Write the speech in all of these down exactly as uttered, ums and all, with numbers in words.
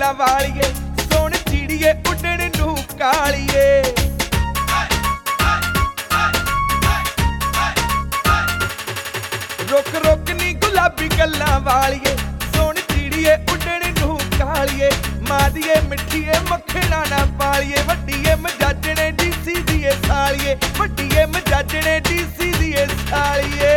गल्लां वालिए सोन चिड़िए उड़न नूं कालिए। रुक रुक नी गुलाबी गल्लां वालिए सोन चिड़िए उड़न नूं कालिए। मादिए मिठिए मक्खना ना पालिए वड्डीए मजाजने डीसी दिए सालिए वड्डीए मजाजने डीसी दिए सालिए।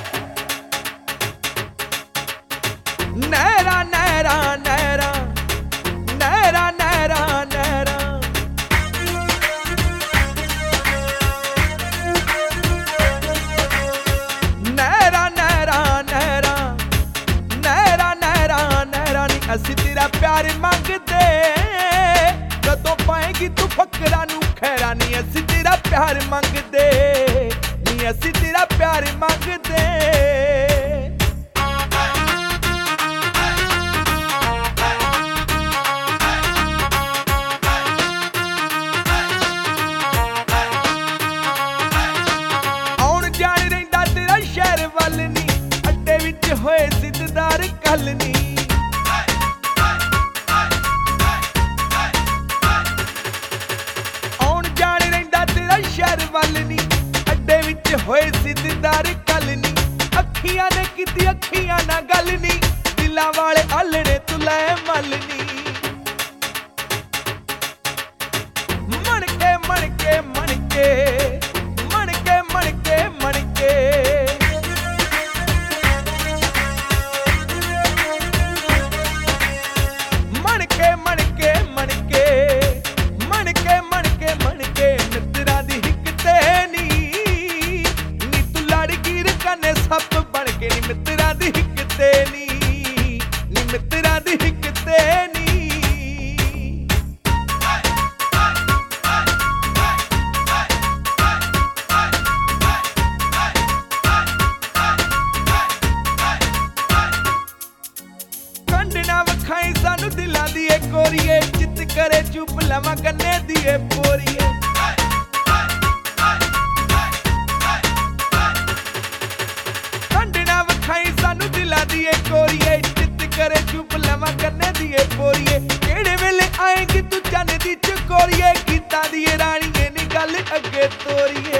नहरा नहरा नहरा नहरा नहरा नहरा नहरा नहरा नहरा नहरा नहरा नहरा नी असी तेरा प्यार मंगदे कदों पाएगी तू फकरा नू खैरा नी असी तेरा प्यार मंगदे नी असी तेरा प्यार मंगदे। होए जिद्दार कल नी आउण जाण रहिंदा तेरा शहर वल नी अड्डे विच होए जिद्दार कल नी। अखियां ने कीती अखियां ना गल नी दिलां वाले आलणे तू लै मल नी। मणके मणके मणके मणके मणके मणके मणके मणके मणके मणके मणके मणके मित्रा दी हिकते नी नी तू लड़कीर कने सप बनके नी मित्रा दी हिकते नी नी मित्रा दी हिकते नी। कंडना वखाई सानू दिलां दी ए कोरिए चित करे चुप लवा गन्ने दी ए पोरिए। कंडना वखाई सानू दिलां दी ए कोरिए चित करे चुप लवा गन्ने दी ए पोरिए। केड़े वेले आएगी तू चन दी चकोरिए गीतां दी राणीए नी गल अगे तोरिए।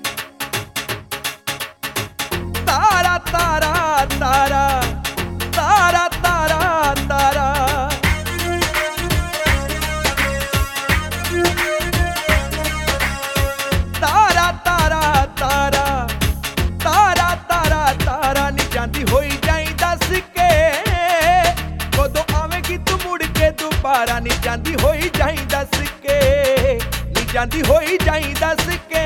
तारा तारा तारा तारा तारा तारा तारा तारा तारा तारा तारा तारा नी जांदी होई जाई दस के कदों आवेगी तू मुड़ के दोबारा नी जांदी होई जाई दस के नी जांदी होई जाई दस के।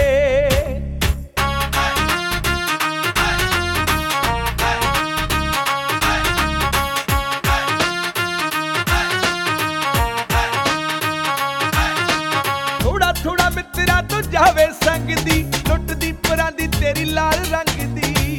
थोड़ा मित्रा तो जावे संग दी लुट दी परां दी तेरी लाल रंग दी।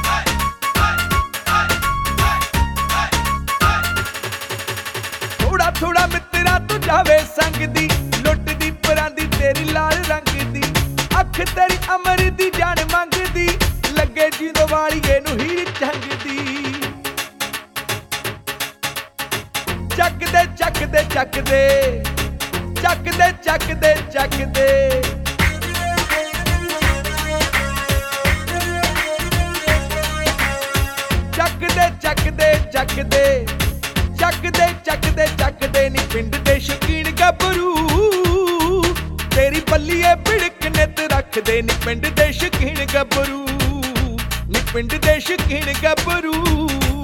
थोड़ा थोड़ा मित्रा तो जावे संग दी लुट दी परां दी तेरी लाल रंग दी। अख तेरी अमर दी जान मंग दी लगे जींदो वालिए नू हीर चंग दी। चक दे चक दे चक दे चक दे चक दे चक दे चक दे चक दे चक दे चक दे चक दे चक दे नी पिंड दे शकीन गबरू तेरी बल्लीए बिड़क नित रख दे नी पिंड दे शकीन गबरू नी पिंड दे शकीन गबरू।